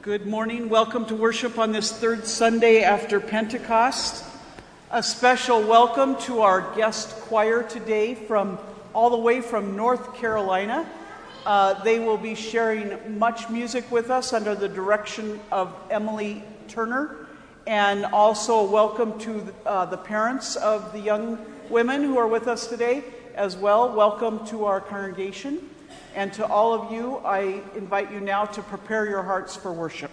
Good morning. Welcome to worship on this third Sunday after Pentecost. A special welcome to our guest choir today all the way from North Carolina. They will be sharing much music with us under the direction of Emily Turner. And also welcome to the parents of the young women who are with us today as well. Welcome to our congregation. And to all of you, I invite you now to prepare your hearts for worship.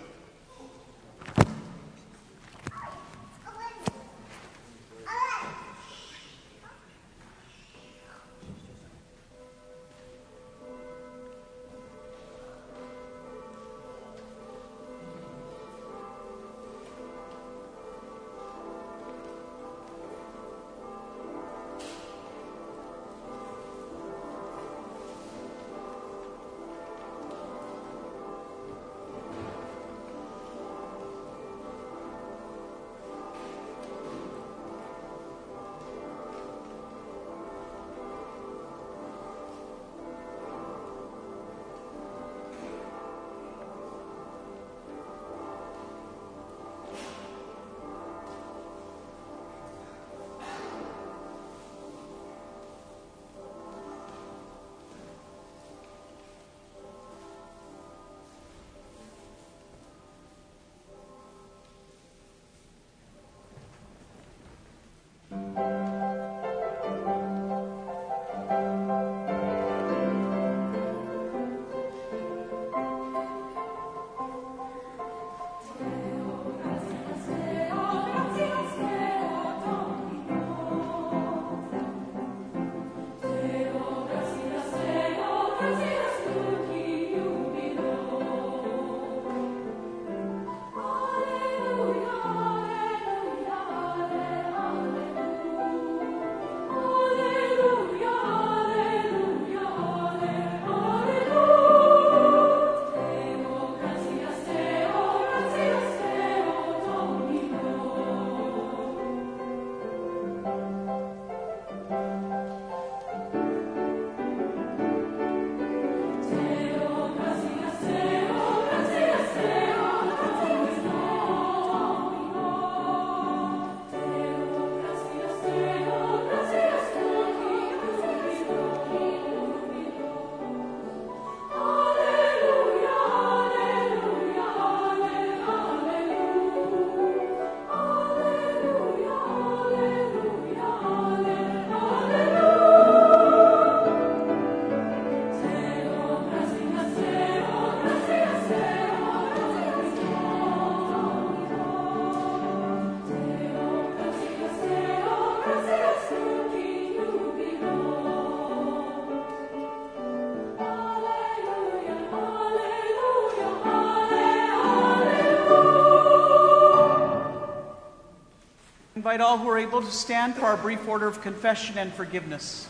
I invite all who are able to stand for our brief order of confession and forgiveness.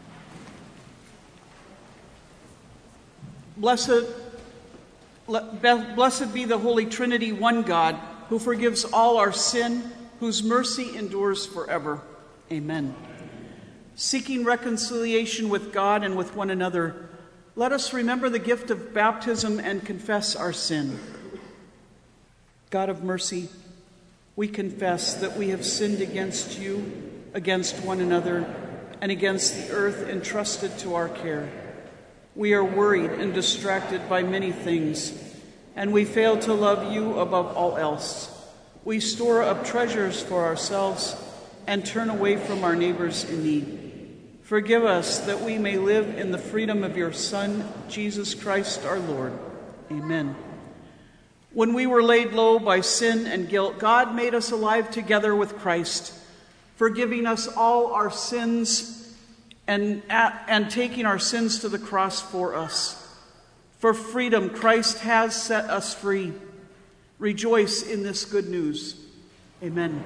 Blessed be the Holy Trinity, one God, who forgives all our sin, whose mercy endures forever. Amen. Seeking reconciliation with God and with one another, let us remember the gift of baptism and confess our sin. God of mercy, we confess that we have sinned against you, against one another, and against the earth entrusted to our care. We are worried and distracted by many things, and we fail to love you above all else. We store up treasures for ourselves and turn away from our neighbors in need. Forgive us that we may live in the freedom of your Son, Jesus Christ our Lord. Amen. When we were laid low by sin and guilt, God made us alive together with Christ, forgiving us all our sins and taking our sins to the cross for us. For freedom, Christ has set us free. Rejoice in this good news. Amen.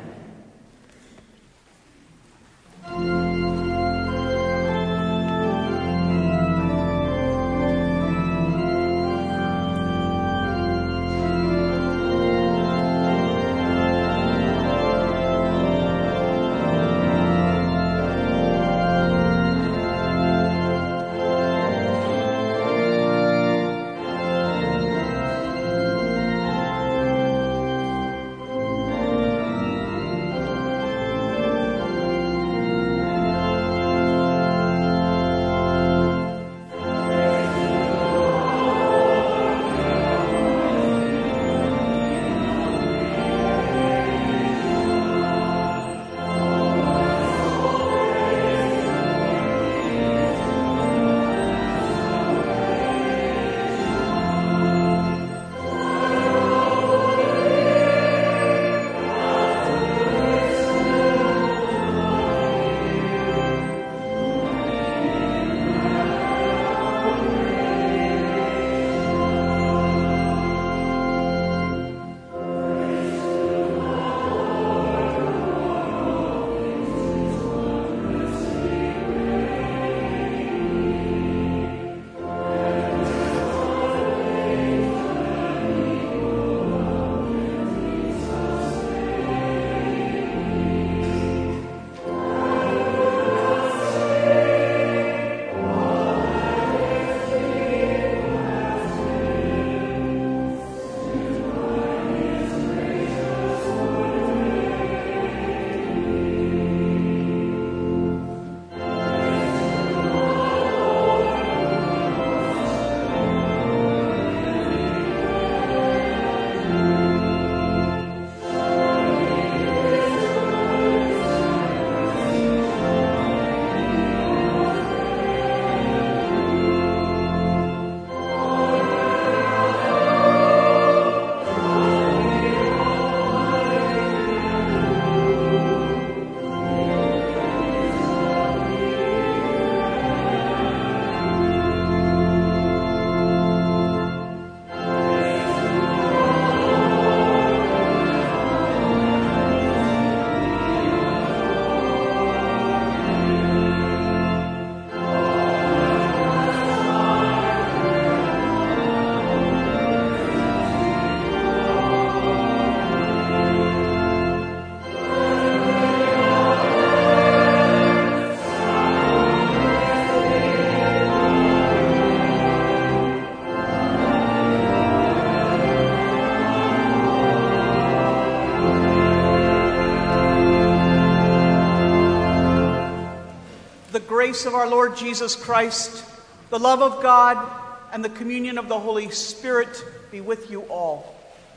grace of our Lord Jesus Christ, the love of God, and the communion of the Holy Spirit be with you all.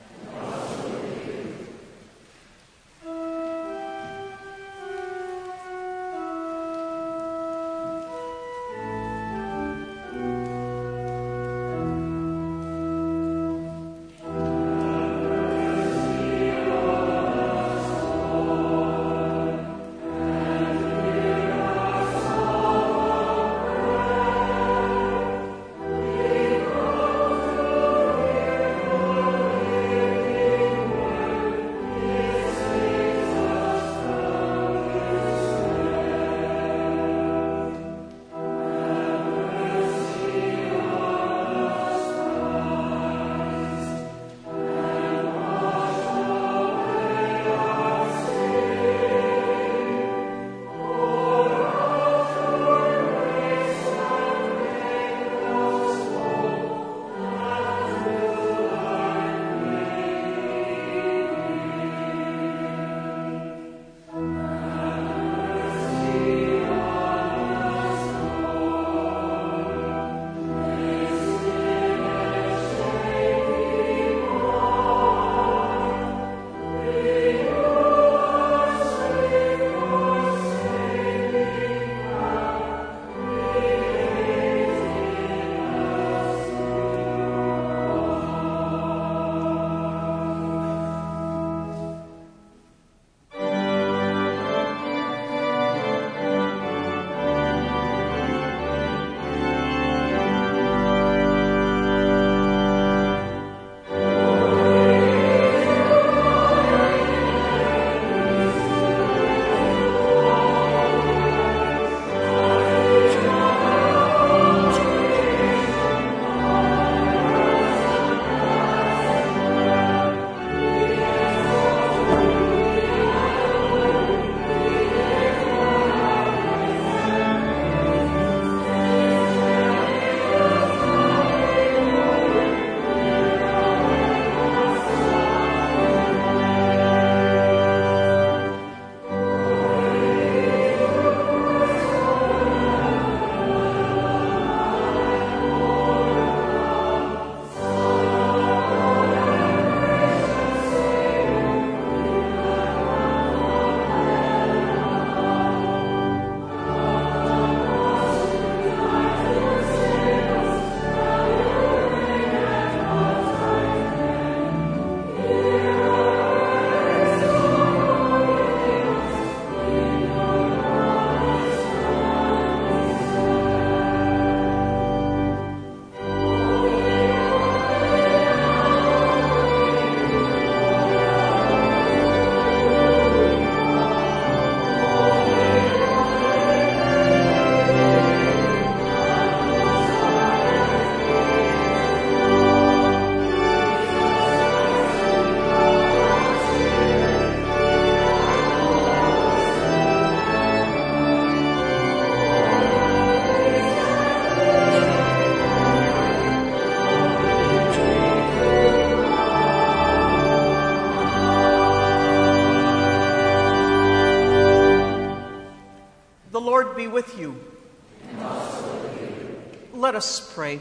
Be with you. And also with you. Let us pray.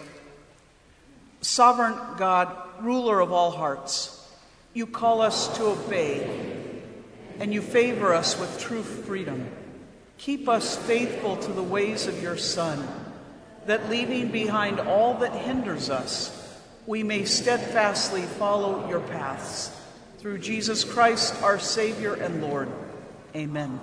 Sovereign God, ruler of all hearts, you call us to obey, and you favor us with true freedom. Keep us faithful to the ways of your Son, that leaving behind all that hinders us, we may steadfastly follow your paths. Through Jesus Christ, our Savior and Lord. Amen.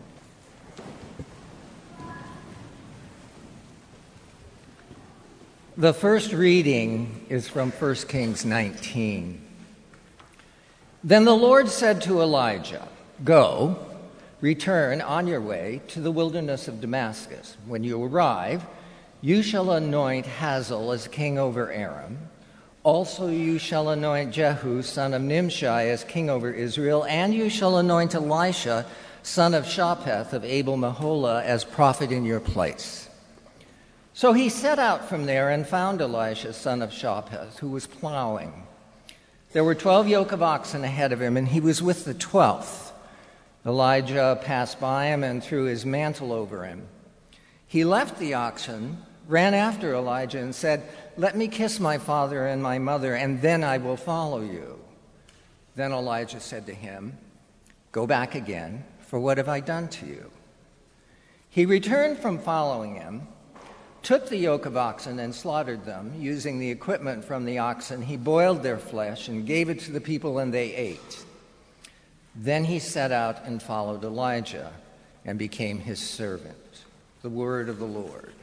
The first reading is from 1 Kings 19. Then the Lord said to Elijah, "Go, return on your way to the wilderness of Damascus. When you arrive, you shall anoint Hazael as king over Aram. Also you shall anoint Jehu, son of Nimshi, as king over Israel, and you shall anoint Elisha, son of Shaphat of Abel-Meholah, as prophet in your place." So he set out from there and found Elisha, son of Shaphat, who was plowing. There were 12 yoke of oxen ahead of him, and he was with the 12th. Elijah passed by him and threw his mantle over him. He left the oxen, ran after Elijah, and said, "Let me kiss my father and my mother, and then I will follow you." Then Elijah said to him, "Go back again, for what have I done to you?" He returned from following him, took the yoke of oxen and slaughtered them. Using the equipment from the oxen, he boiled their flesh and gave it to the people, and they ate. Then he set out and followed Elijah and became his servant. The word of the Lord.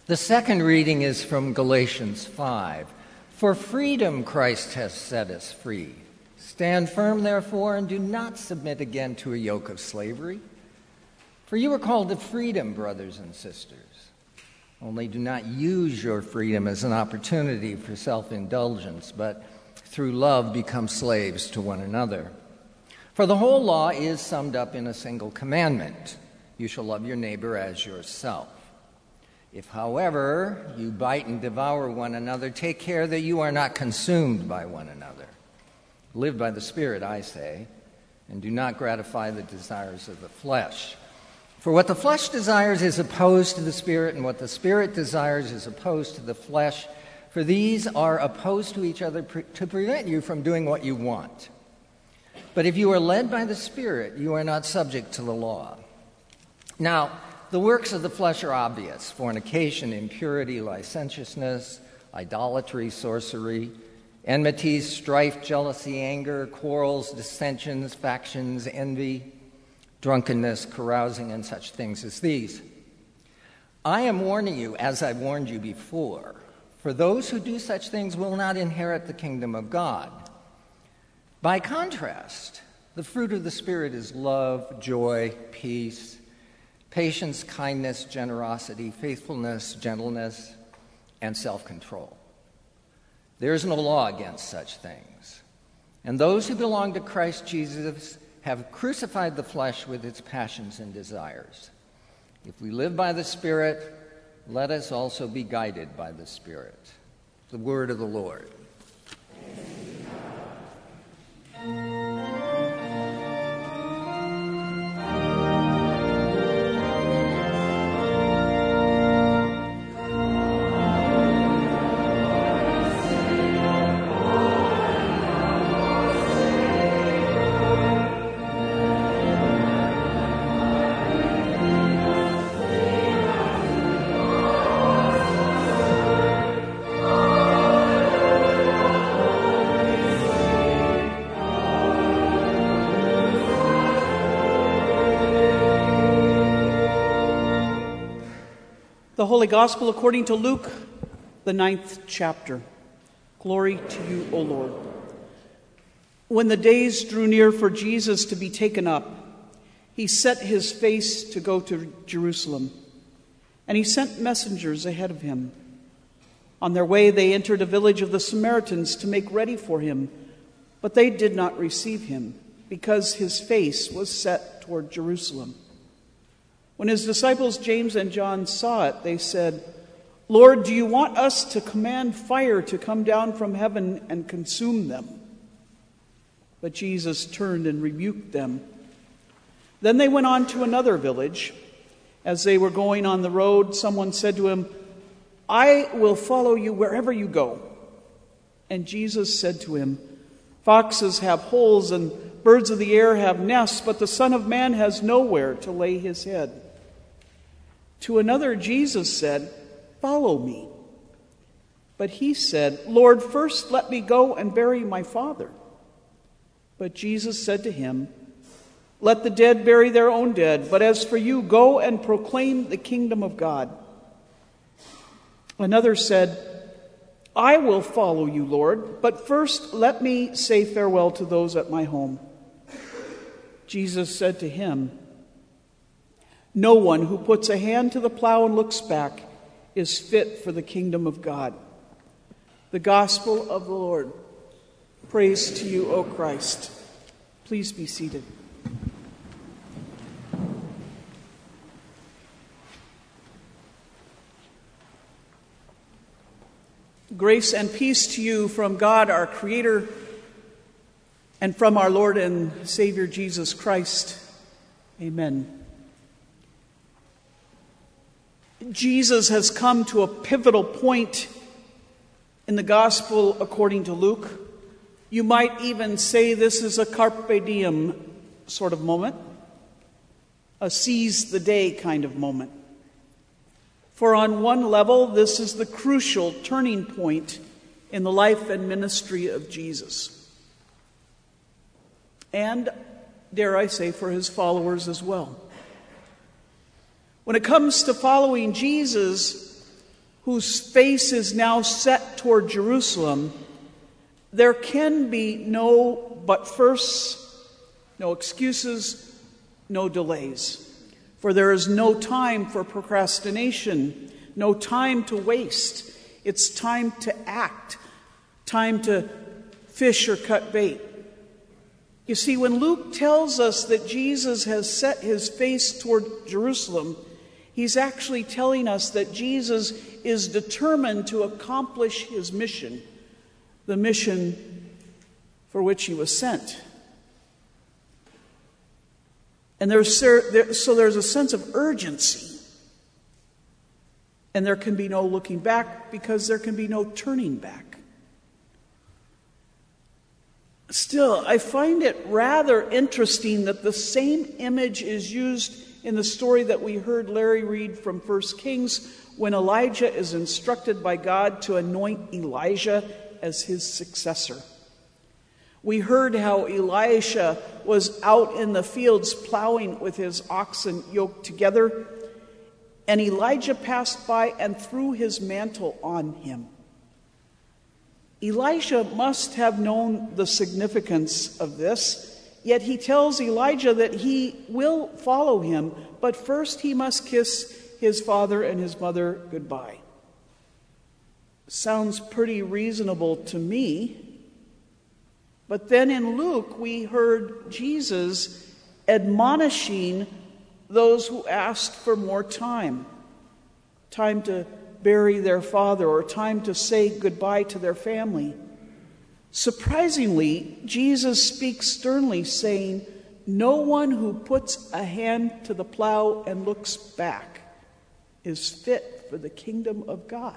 The second reading is from Galatians 5. For freedom Christ has set us free. Stand firm, therefore, and do not submit again to a yoke of slavery. For you are called to freedom, brothers and sisters. Only do not use your freedom as an opportunity for self-indulgence, but through love become slaves to one another. For the whole law is summed up in a single commandment. You shall love your neighbor as yourself. If, however, you bite and devour one another, take care that you are not consumed by one another. Live by the Spirit, I say, and do not gratify the desires of the flesh. For what the flesh desires is opposed to the Spirit, and what the Spirit desires is opposed to the flesh. For these are opposed to each other to prevent you from doing what you want. But if you are led by the Spirit, you are not subject to the law. Now, the works of the flesh are obvious: fornication, impurity, licentiousness, idolatry, sorcery, enmities, strife, jealousy, anger, quarrels, dissensions, factions, envy, drunkenness, carousing, and such things as these. I am warning you, as I've warned you before, for those who do such things will not inherit the kingdom of God. By contrast, the fruit of the Spirit is love, joy, peace, patience, kindness, generosity, faithfulness, gentleness, and self-control. There is no law against such things. And those who belong to Christ Jesus have crucified the flesh with its passions and desires. If we live by the Spirit, let us also be guided by the Spirit. The word of the Lord. The Holy Gospel according to Luke, the 9th chapter. Glory to you, O Lord. When the days drew near for Jesus to be taken up, he set his face to go to Jerusalem, and he sent messengers ahead of him. On their way, they entered a village of the Samaritans to make ready for him, but they did not receive him, because his face was set toward Jerusalem. When his disciples James and John saw it, they said, "Lord, do you want us to command fire to come down from heaven and consume them?" But Jesus turned and rebuked them. Then they went on to another village. As they were going on the road, someone said to him, "I will follow you wherever you go." And Jesus said to him, "Foxes have holes and birds of the air have nests, but the Son of Man has nowhere to lay his head." To another Jesus said, "Follow me." But he said, "Lord, first let me go and bury my father." But Jesus said to him, "Let the dead bury their own dead, but as for you, go and proclaim the kingdom of God." Another said, "I will follow you, Lord, but first let me say farewell to those at my home." Jesus said to him, "No one who puts a hand to the plow and looks back is fit for the kingdom of God." The gospel of the Lord. Praise to you, O Christ. Please be seated. Grace and peace to you from God, our Creator, and from our Lord and Savior Jesus Christ. Amen. Jesus has come to a pivotal point in the Gospel according to Luke. You might even say this is a carpe diem sort of moment, a seize the day kind of moment. For on one level, this is the crucial turning point in the life and ministry of Jesus. And, dare I say, for his followers as well. When it comes to following Jesus, whose face is now set toward Jerusalem, there can be no but firsts, no excuses, no delays. For there is no time for procrastination, no time to waste. It's time to act, time to fish or cut bait. You see, when Luke tells us that Jesus has set his face toward Jerusalem, he's actually telling us that Jesus is determined to accomplish his mission, the mission for which he was sent. And there's a sense of urgency. And there can be no looking back because there can be no turning back. Still, I find it rather interesting that the same image is used in the story that we heard Larry read from 1 Kings when Elijah is instructed by God to anoint Elijah as his successor. We heard how Elisha was out in the fields plowing with his oxen yoked together, and Elijah passed by and threw his mantle on him. Elisha must have known the significance of this, yet he tells Elijah that he will follow him, but first he must kiss his father and his mother goodbye. Sounds pretty reasonable to me. But then in Luke, we heard Jesus admonishing those who asked for more time to bury their father or time to say goodbye to their family. Surprisingly, Jesus speaks sternly, saying, "No one who puts a hand to the plow and looks back is fit for the kingdom of God."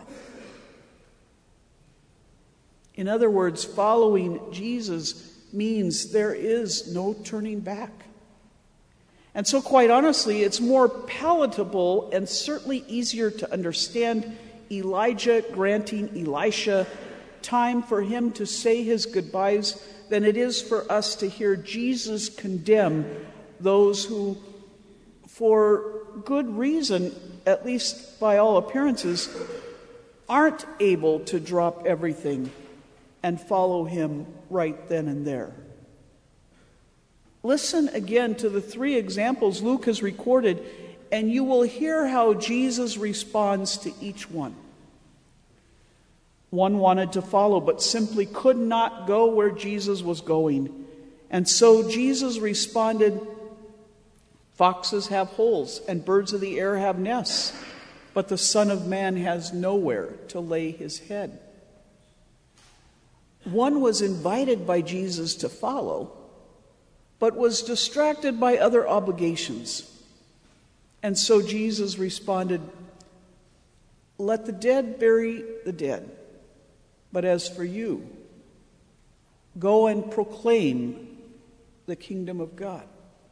In other words, following Jesus means there is no turning back. And so, quite honestly, it's more palatable and certainly easier to understand Elijah granting Elisha time for him to say his goodbyes than it is for us to hear Jesus condemn those who, for good reason, at least by all appearances, aren't able to drop everything and follow him right then and there. Listen again to the three examples Luke has recorded, and you will hear how Jesus responds to each one. One wanted to follow, but simply could not go where Jesus was going. And so Jesus responded, "Foxes have holes, and birds of the air have nests, but the Son of Man has nowhere to lay his head." One was invited by Jesus to follow, but was distracted by other obligations. And so Jesus responded, "Let the dead bury the dead. But as for you, go and proclaim the kingdom of God."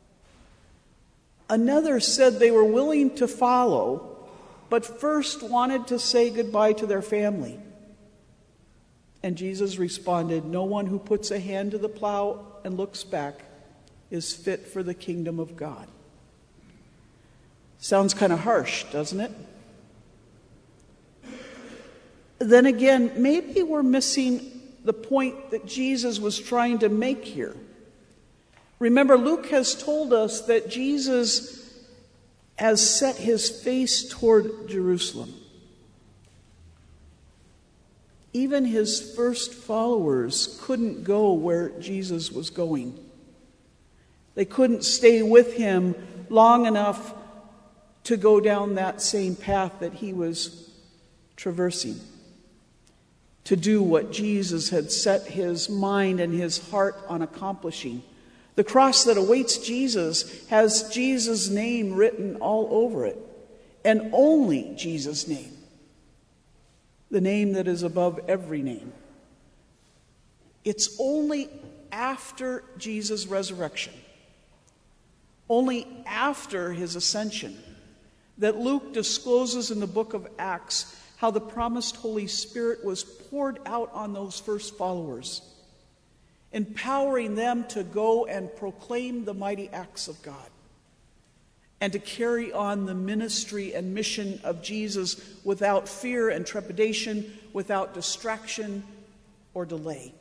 Another said they were willing to follow, but first wanted to say goodbye to their family. And Jesus responded, "No one who puts a hand to the plow and looks back is fit for the kingdom of God." Sounds kind of harsh, doesn't it? Then again, maybe we're missing the point that Jesus was trying to make here. Remember, Luke has told us that Jesus has set his face toward Jerusalem. Even his first followers couldn't go where Jesus was going. They couldn't stay with him long enough to go down that same path that he was traversing, to do what Jesus had set his mind and his heart on accomplishing. The cross that awaits Jesus has Jesus' name written all over it, and only Jesus' name, the name that is above every name. It's only after Jesus' resurrection, only after his ascension, that Luke discloses in the book of Acts how the promised Holy Spirit was poured out on those first followers, empowering them to go and proclaim the mighty acts of God. and to carry on the ministry and mission of Jesus without fear and trepidation, without distraction or delay.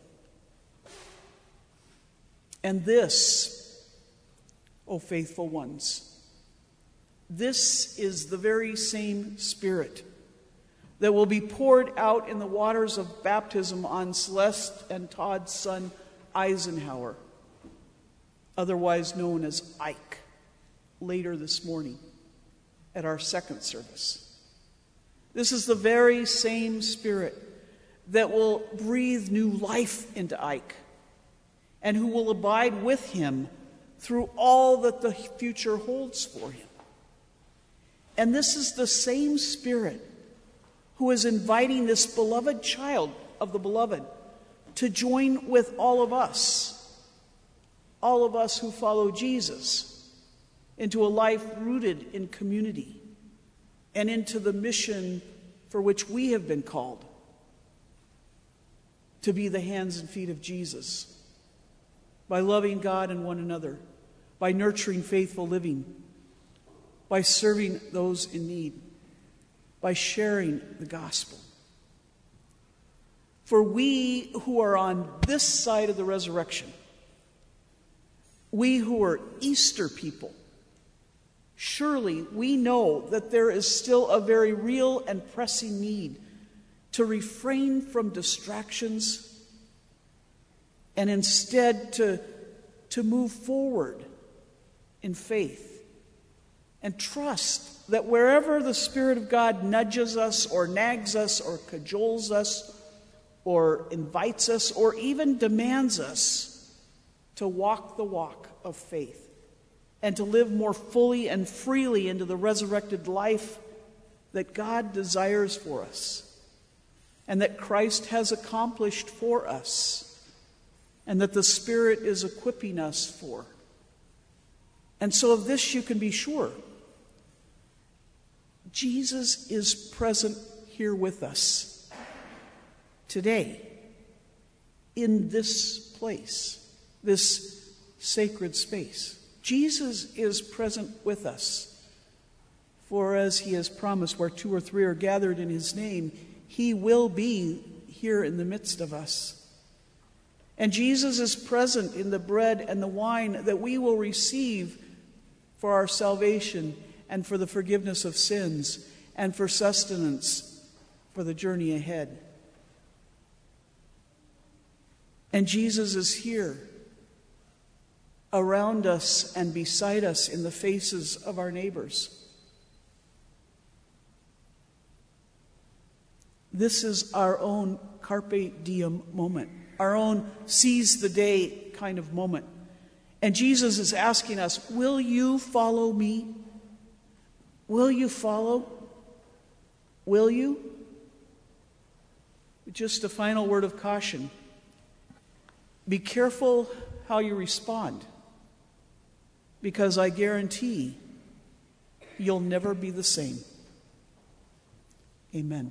And this, O faithful ones, this is the very same Spirit that will be poured out in the waters of baptism on Celeste and Todd's son, Eisenhower, otherwise known as Ike, later this morning at our second service. This is the very same Spirit that will breathe new life into Ike and who will abide with him through all that the future holds for him. And this is the same Spirit who is inviting this beloved child of the beloved to join with all of us who follow Jesus, into a life rooted in community and into the mission for which we have been called, to be the hands and feet of Jesus, by loving God and one another, by nurturing faithful living, by serving those in need, by sharing the gospel. For we who are on this side of the resurrection, we who are Easter people, surely we know that there is still a very real and pressing need to refrain from distractions and instead to move forward in faith and trust that wherever the Spirit of God nudges us or nags us or cajoles us or invites us or even demands us to walk the walk of faith and to live more fully and freely into the resurrected life that God desires for us and that Christ has accomplished for us and that the Spirit is equipping us for. And so of this you can be sure. Jesus is present here with us today in this place, this sacred space. Jesus is present with us. For as he has promised, where 2 or 3 are gathered in his name, he will be here in the midst of us. And Jesus is present in the bread and the wine that we will receive for our salvation and for the forgiveness of sins and for sustenance for the journey ahead. And Jesus is here around us and beside us in the faces of our neighbors. This is our own carpe diem moment, our own seize the day kind of moment. And Jesus is asking us, will you follow me? Will you follow? Will you? Just a final word of caution. Be careful how you respond, because I guarantee you'll never be the same. Amen.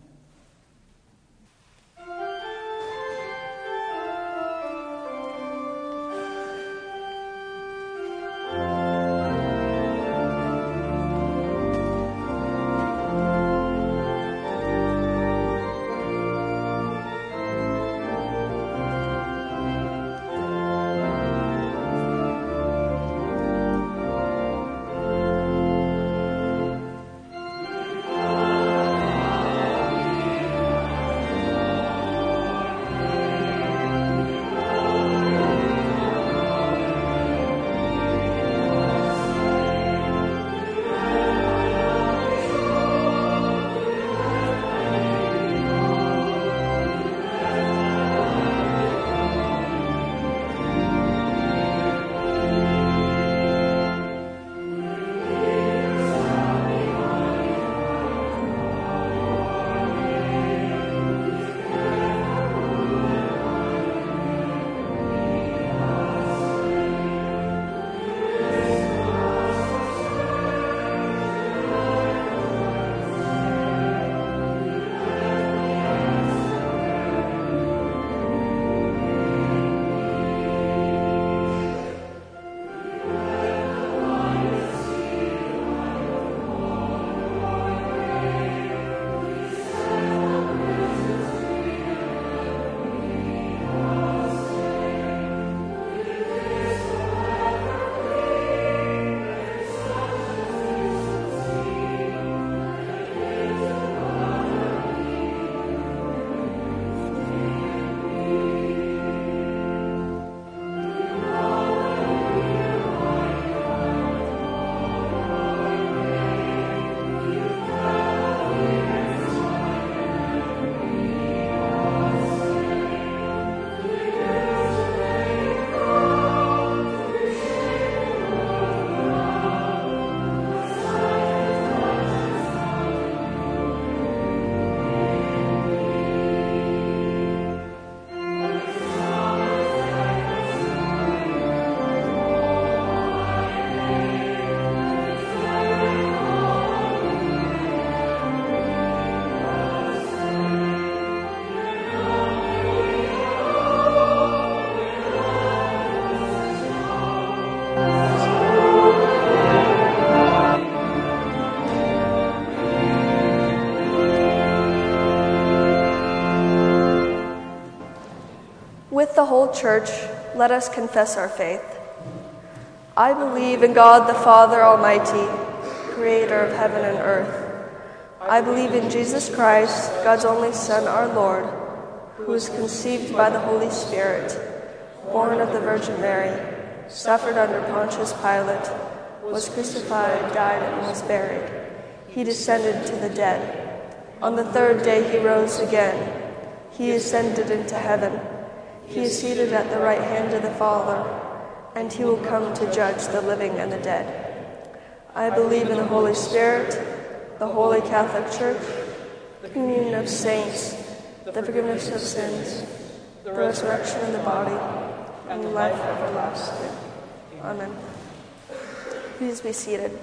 With the whole church, let us confess our faith. I believe in God the Father Almighty, creator of heaven and earth. I believe in Jesus Christ, God's only Son, our Lord, who was conceived by the Holy Spirit, born of the Virgin Mary, suffered under Pontius Pilate, was crucified, died, and was buried. He descended to the dead. On the third day he rose again. He ascended into heaven. He is seated at the right hand of the Father, and he will come to judge the living and the dead. I believe in the Holy Spirit, the Holy Catholic Church, the communion of saints, the forgiveness of sins, the resurrection of the body, and life everlasting. Amen. Please be seated.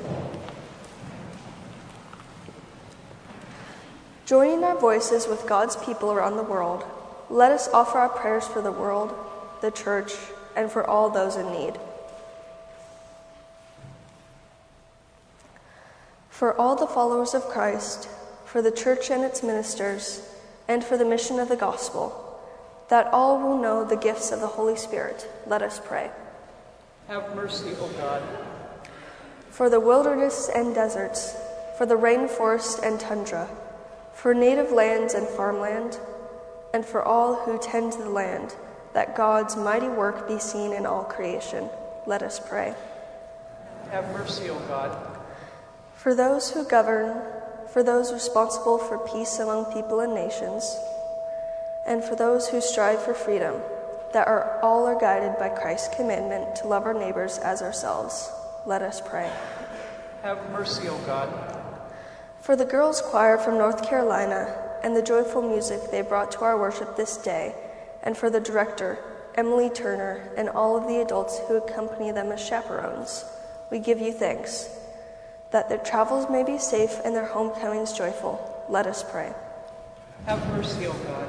Joining our voices with God's people around the world, let us offer our prayers for the world, the church, and for all those in need. For all the followers of Christ, for the church and its ministers, and for the mission of the gospel, that all will know the gifts of the Holy Spirit, let us pray. Have mercy, O God. For the wilderness and deserts, for the rainforest and tundra, for native lands and farmland, and for all who tend the land, that God's mighty work be seen in all creation. Let us pray. Have mercy, O God. For those who govern, for those responsible for peace among people and nations, and for those who strive for freedom, that all are guided by Christ's commandment to love our neighbors as ourselves. Let us pray. Have mercy, O God. For the girls' choir from North Carolina and the joyful music they brought to our worship this day, and for the director, Emily Turner, and all of the adults who accompany them as chaperones, we give you thanks. That their travels may be safe and their homecomings joyful, let us pray. Have mercy, O God.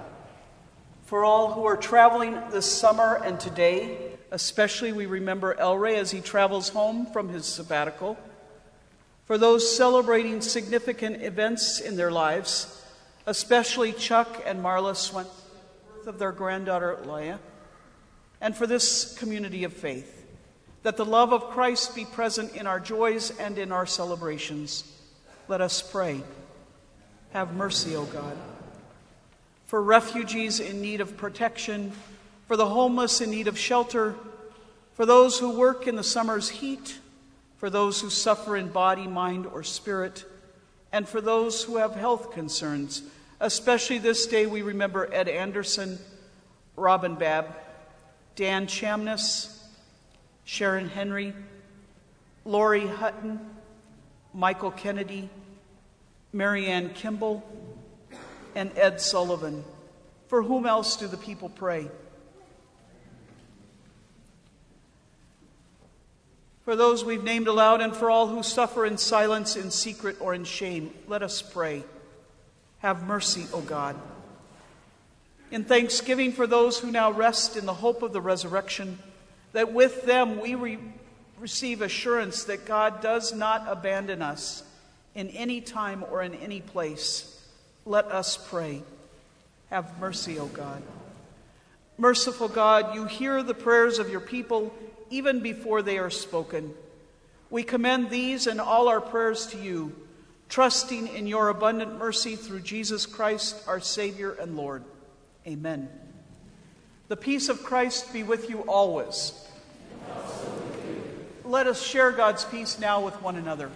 For all who are traveling this summer and today, especially we remember El Rey as he travels home from his sabbatical. For those celebrating significant events in their lives, especially Chuck and Marla Swenson, the birth of their granddaughter Leia, and for this community of faith, that the love of Christ be present in our joys and in our celebrations. Let us pray. Have mercy, O God. For refugees in need of protection, for the homeless in need of shelter, for those who work in the summer's heat, for those who suffer in body, mind, or spirit, and for those who have health concerns. Especially this day we remember Ed Anderson, Robin Babb, Dan Chamness, Sharon Henry, Lori Hutton, Michael Kennedy, Marianne Kimball, and Ed Sullivan. For whom else do the people pray? For those we've named aloud, and for all who suffer in silence, in secret, or in shame, let us pray. Have mercy, O God. In thanksgiving for those who now rest in the hope of the resurrection, that with them we receive assurance that God does not abandon us in any time or in any place, let us pray. Have mercy, O God. Merciful God, you hear the prayers of your people even before they are spoken. We commend these and all our prayers to you, trusting in your abundant mercy through Jesus Christ, our Savior and Lord. Amen. The peace of Christ be with you always. Let us share God's peace now with one another.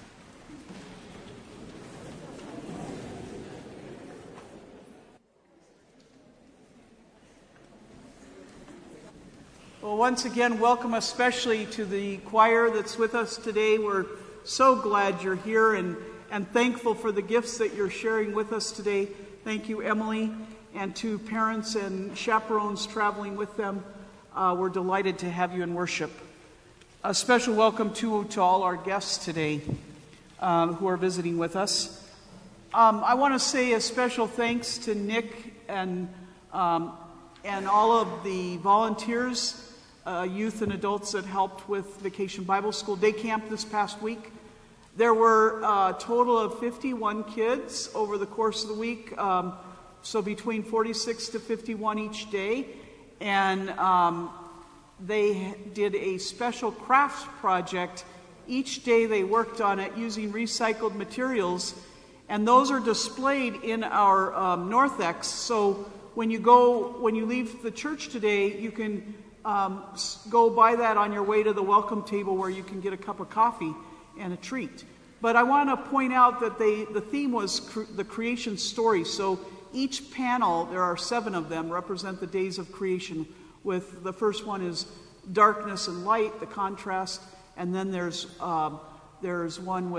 Well, once again, welcome especially to the choir that's with us today. We're so glad you're here and thankful for the gifts that you're sharing with us today. Thank you, Emily, and to parents and chaperones traveling with them. We're delighted to have you in worship. A special welcome to all our guests today who are visiting with us. I want to say a special thanks to Nick and all of the volunteers, youth and adults that helped with Vacation Bible School Day Camp this past week. There were a total of 51 kids over the course of the week, so between 46 to 51 each day. and they did a special crafts project. Each day they worked on it using recycled materials, and those are displayed in our narthex. So when you leave the church today, you can go buy that on your way to the welcome table, where you can get a cup of coffee and a treat. But I want to point out that the theme was the creation story. So each panel, there are 7 of them, represent the days of creation. With the first one is darkness and light, the contrast, and then there's one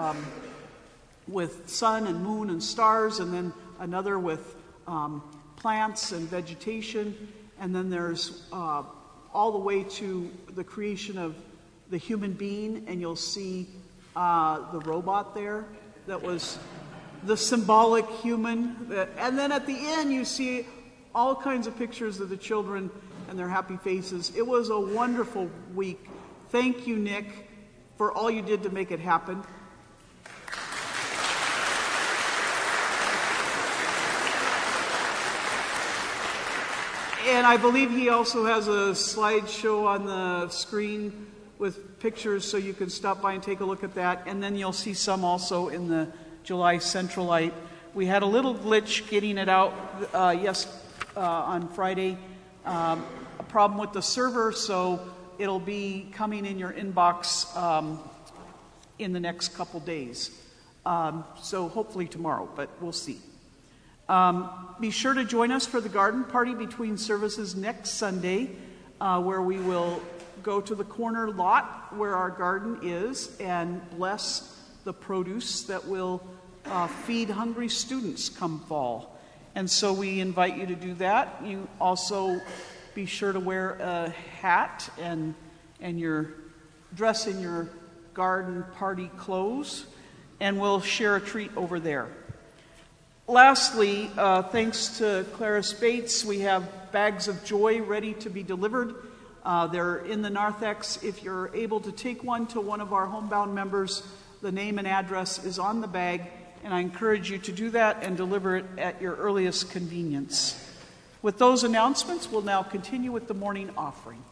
with sun and moon and stars, and then another with plants and vegetation, and then there's all the way to the creation of the human being, and you'll see the robot there that was the symbolic human. And then at the end you see all kinds of pictures of the children and their happy faces. It was a wonderful week. Thank you, Nick, for all you did to make it happen. And I believe he also has a slideshow on the screen with pictures, so you can stop by and take a look at that. And then you'll see some also in the July Centralite. We had a little glitch getting it out on Friday. A problem with the server, so it'll be coming in your inbox in the next couple days. So hopefully tomorrow, but we'll see. Be sure to join us for the garden party between services next Sunday, where we will go to the corner lot where our garden is and bless the produce that will feed hungry students come fall. And so we invite you to do that. You also be sure to wear a hat and dress in your garden party clothes, and we'll share a treat over there. Lastly, thanks to Clara Spates, we have bags of joy ready to be delivered. They're in the narthex. If you're able to take one to one of our homebound members, the name and address is on the bag, and I encourage you to do that and deliver it at your earliest convenience. With those announcements, we'll now continue with the morning offering.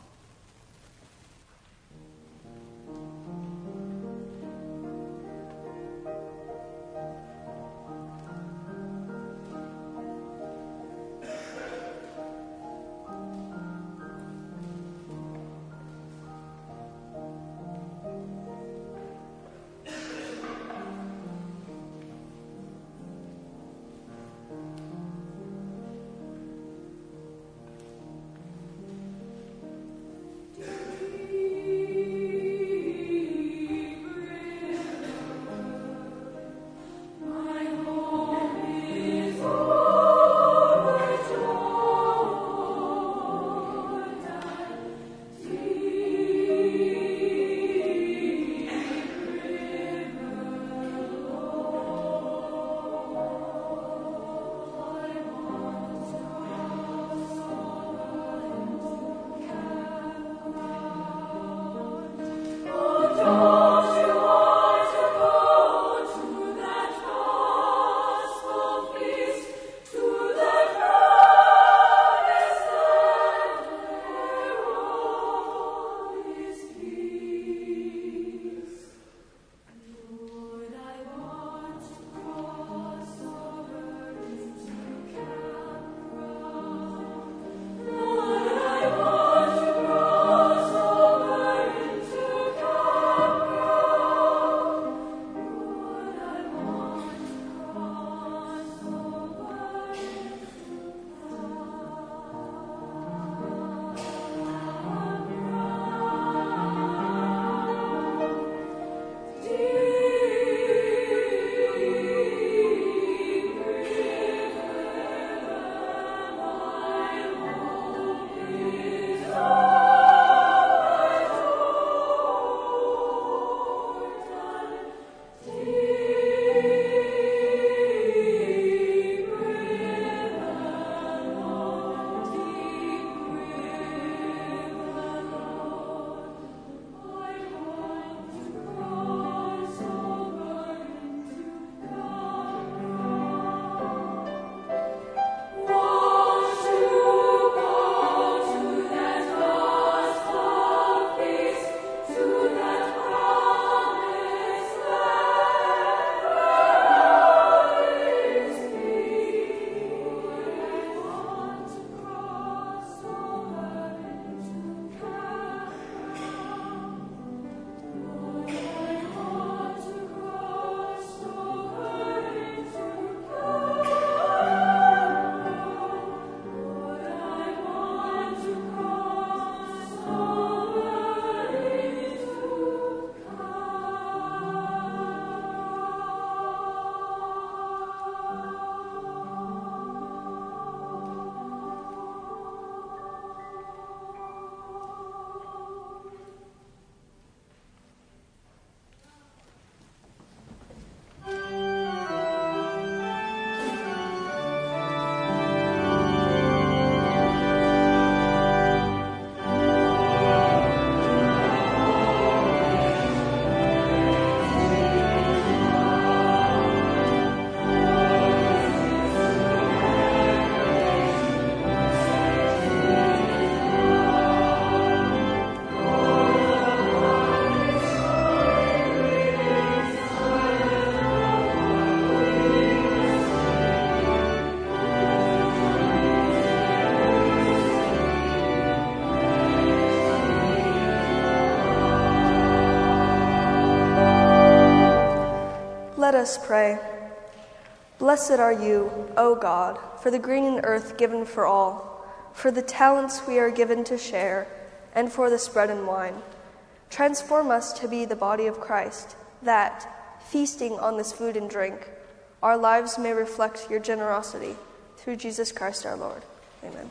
us pray. Blessed are you, O God, for the green earth given for all, for the talents we are given to share, and for this bread and wine. Transform us to be the body of Christ, that, feasting on this food and drink, our lives may reflect your generosity. Through Jesus Christ our Lord. Amen.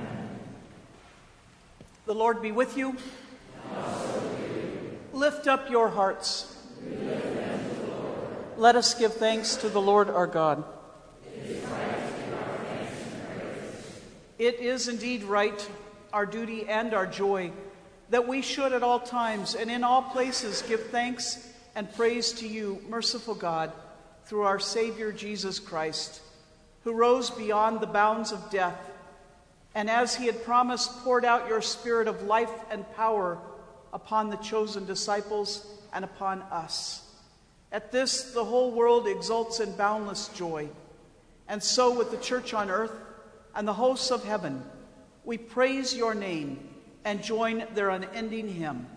The Lord be with you. Lift up your hearts. Let us give thanks to the Lord our God. It is indeed right, our duty and our joy, that we should at all times and in all places give thanks and praise to you, merciful God, through our Savior Jesus Christ, who rose beyond the bounds of death, and as he had promised, poured out your Spirit of life and power upon the chosen disciples and upon us. At this, the whole world exults in boundless joy. And so with the church on earth and the hosts of heaven, we praise your name and join their unending hymn.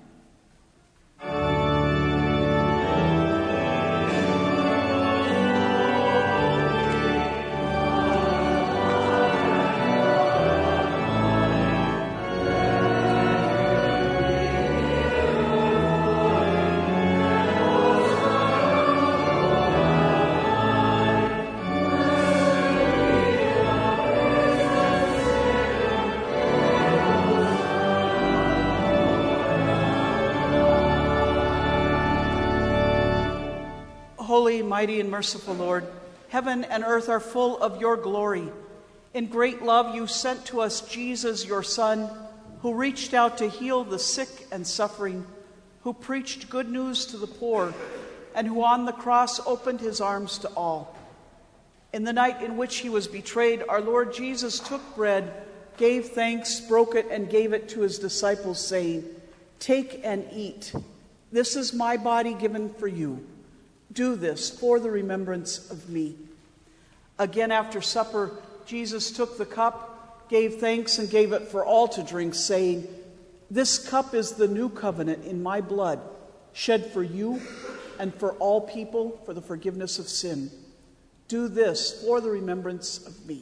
Holy, mighty, and merciful Lord, heaven and earth are full of your glory. In great love you sent to us Jesus, your Son, who reached out to heal the sick and suffering, who preached good news to the poor, and who on the cross opened his arms to all. In the night in which he was betrayed, our Lord Jesus took bread, gave thanks, broke it, and gave it to his disciples, saying, "Take and eat. This is my body given for you. Do this for the remembrance of me." Again, after supper, Jesus took the cup, gave thanks, and gave it for all to drink, saying, "This cup is the new covenant in my blood, shed for you and for all people for the forgiveness of sin. Do this for the remembrance of me."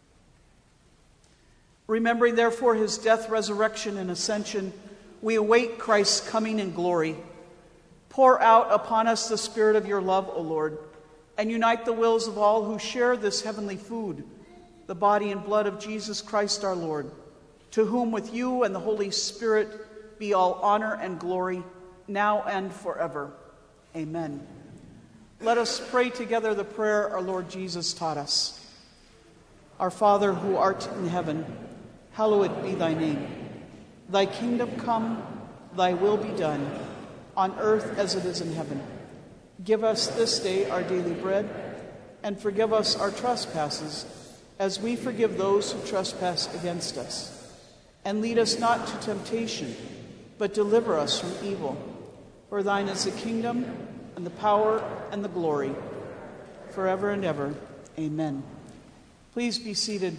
Remembering, therefore, his death, resurrection, and ascension, we await Christ's coming in glory. Pour out upon us the Spirit of your love, O Lord, and unite the wills of all who share this heavenly food, the body and blood of Jesus Christ our Lord, to whom with you and the Holy Spirit be all honor and glory, now and forever. Amen. Let us pray together the prayer our Lord Jesus taught us. Our Father, who art in heaven, hallowed be thy name. Thy kingdom come, thy will be done, on earth as it is in heaven. Give us this day our daily bread, and forgive us our trespasses, as we forgive those who trespass against us. And lead us not to temptation, but deliver us from evil. For thine is the kingdom, and the power, and the glory, forever and ever. Amen. Please be seated.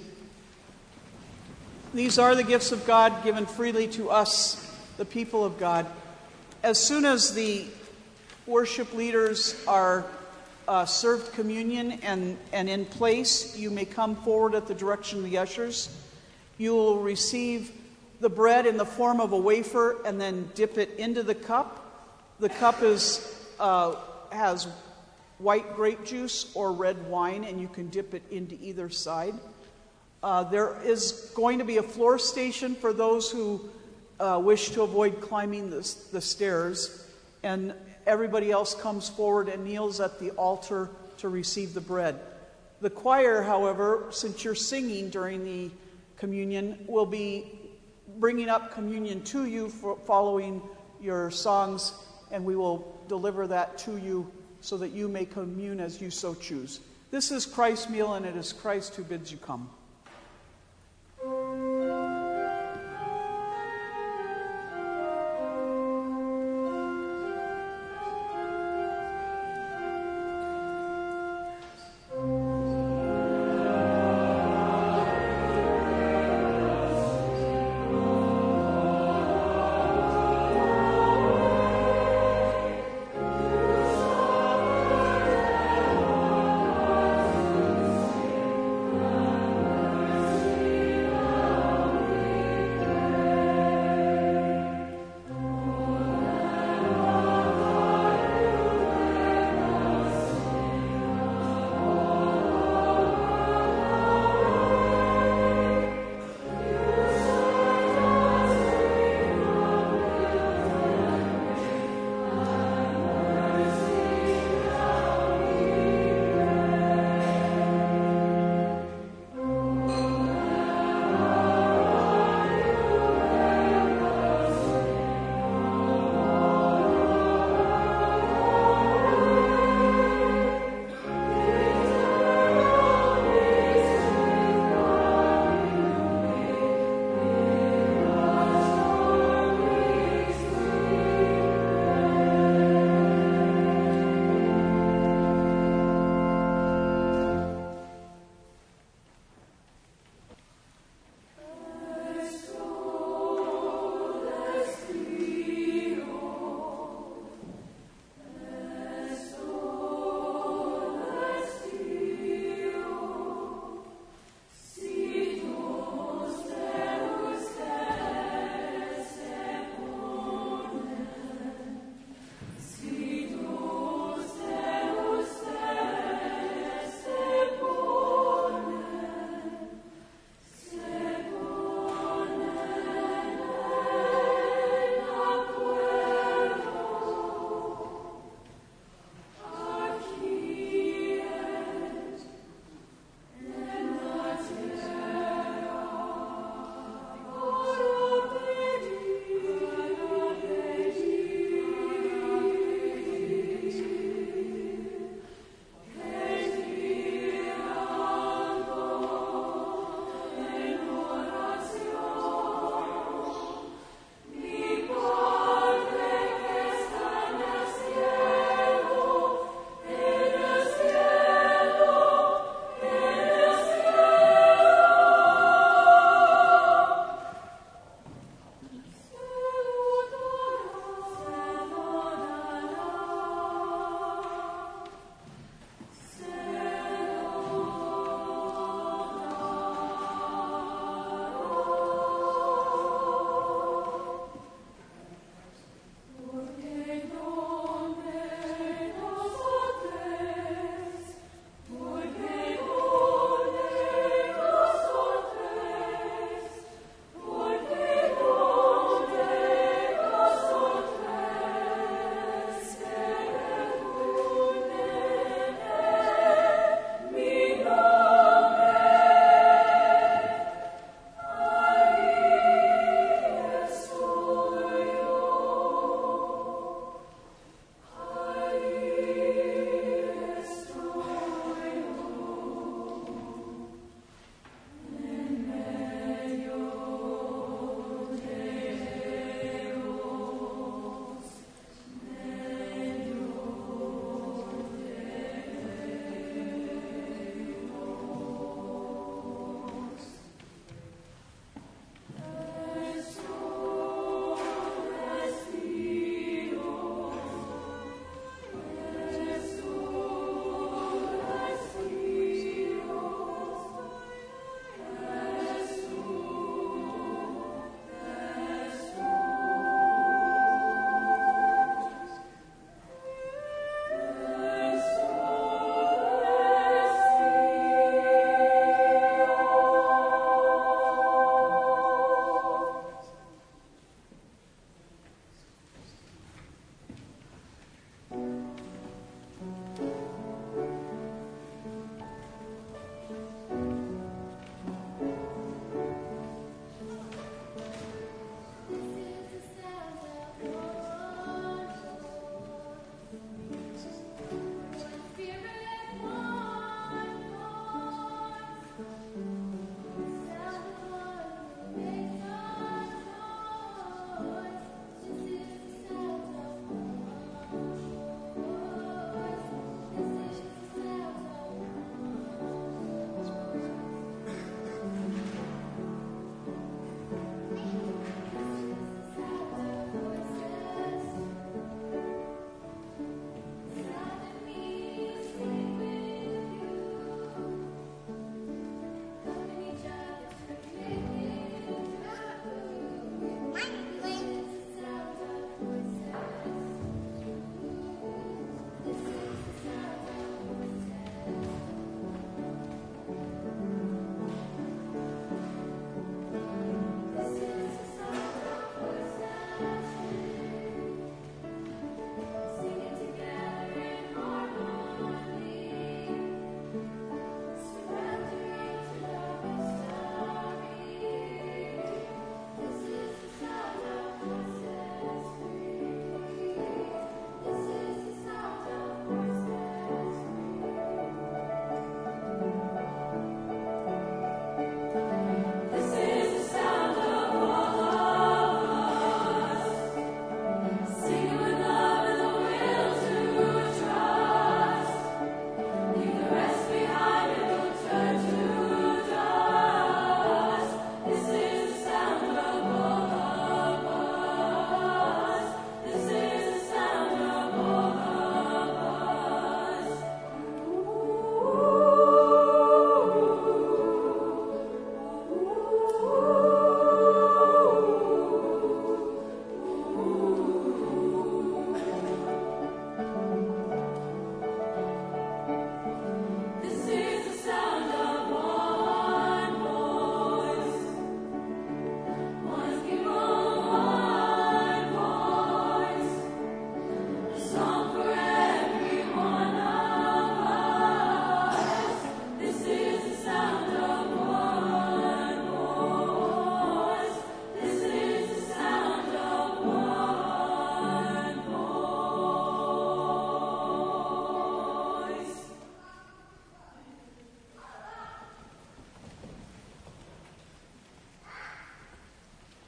These are the gifts of God given freely to us, the people of God. As soon as the worship leaders are served communion and in place, you may come forward at the direction of the ushers. You will receive the bread in the form of a wafer and then dip it into the cup. The cup has white grape juice or red wine, and you can dip it into either side. There is going to be a floor station for those who wish to avoid climbing the stairs, and everybody else comes forward and kneels at the altar to receive the bread. The choir, however, since you're singing during the communion, will be bringing up communion to you following your songs, and we will deliver that to you so that you may commune as you so choose. This is Christ's meal, and it is Christ who bids you come.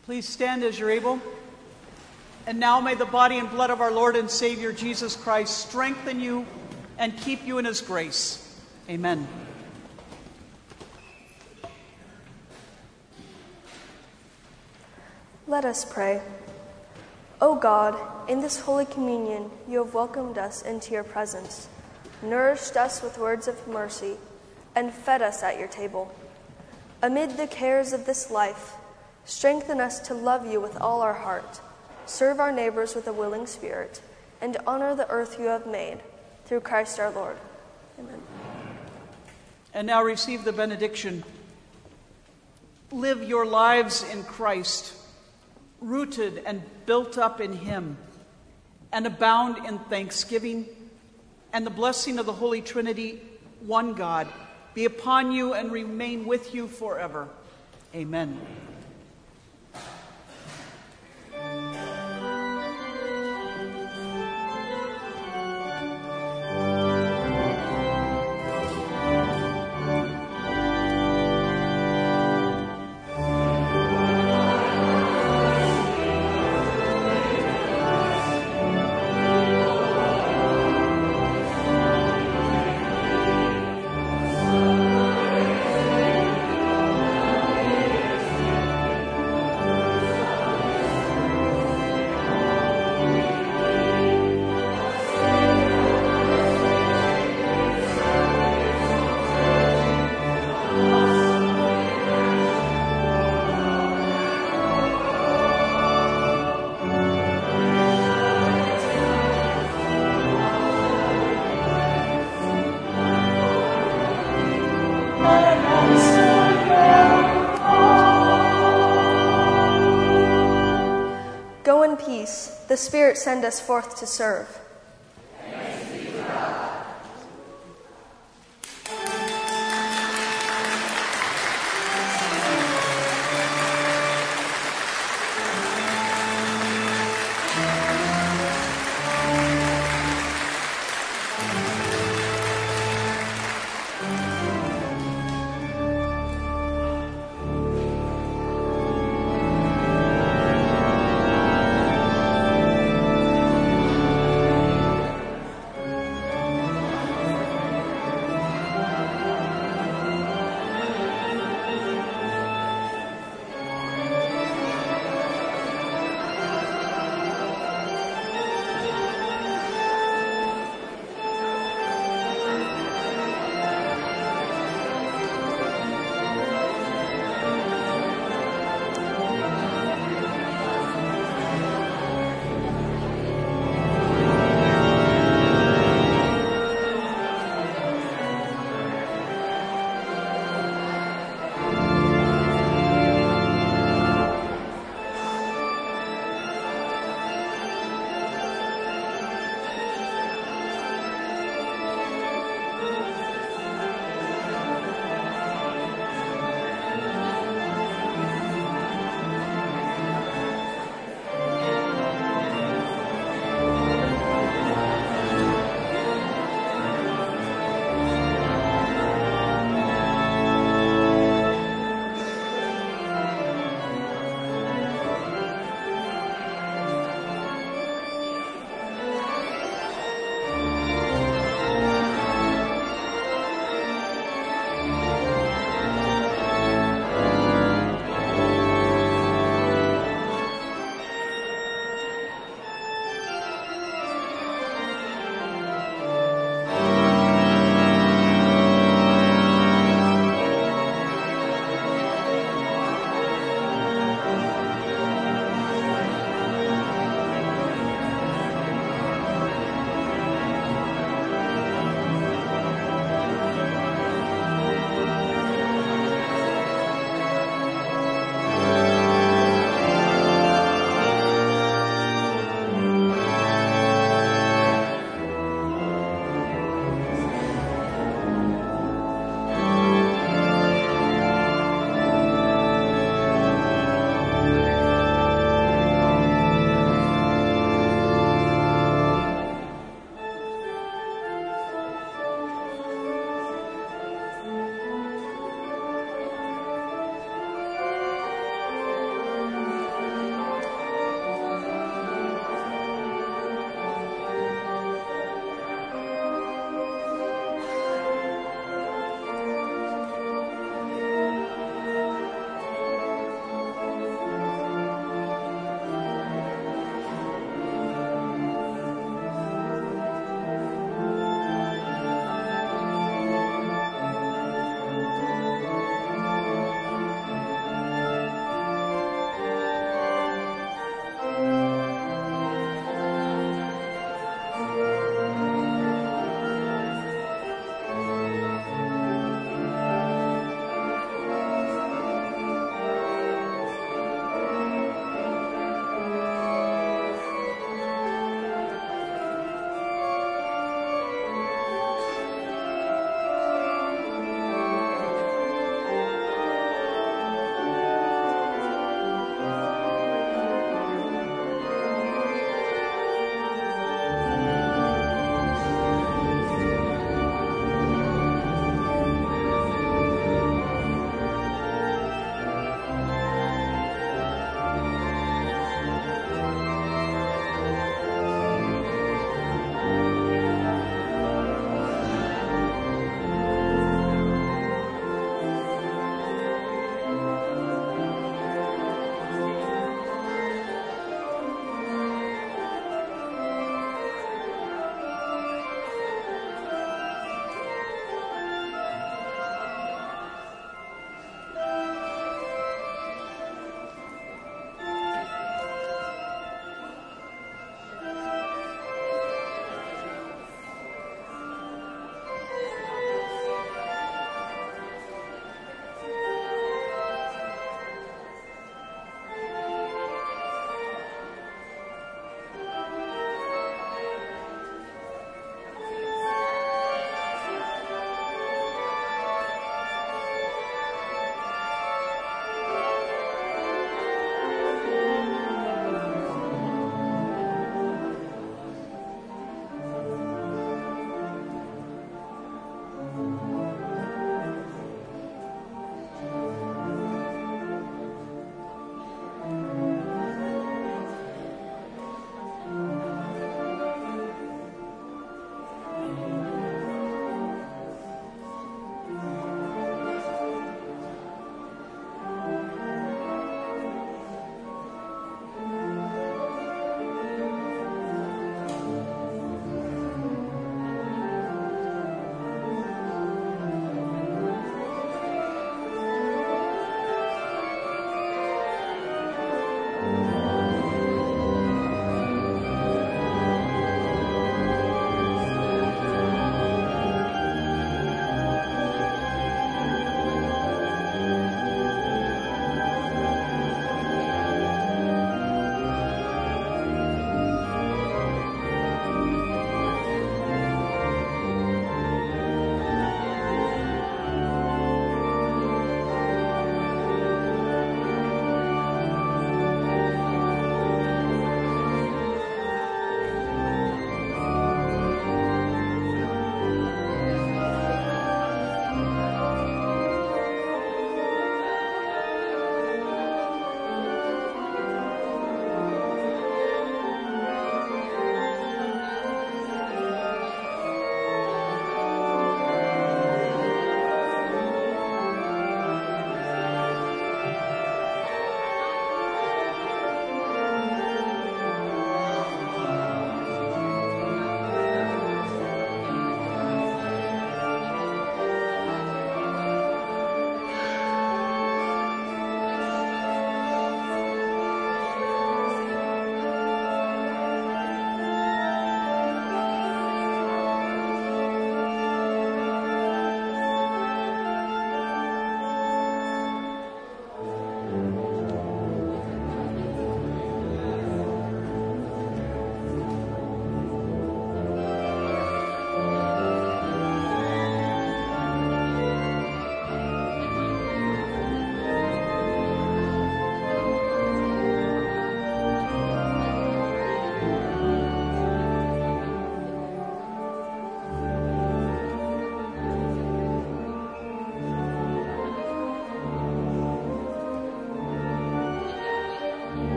Please stand as you're able. And now may the body and blood of our Lord and Savior Jesus Christ strengthen you and keep you in his grace. Amen. Let us pray. O God, in this Holy Communion, you have welcomed us into your presence, nourished us with words of mercy, and fed us at your table. Amid the cares of this life, strengthen us to love you with all our heart, serve our neighbors with a willing spirit, and honor the earth you have made, through Christ our Lord. Amen. And now receive the benediction. Live your lives in Christ, rooted and built up in him, and abound in thanksgiving, and the blessing of the Holy Trinity, one God, be upon you and remain with you forever. Amen. Go in peace. The Spirit send us forth to serve.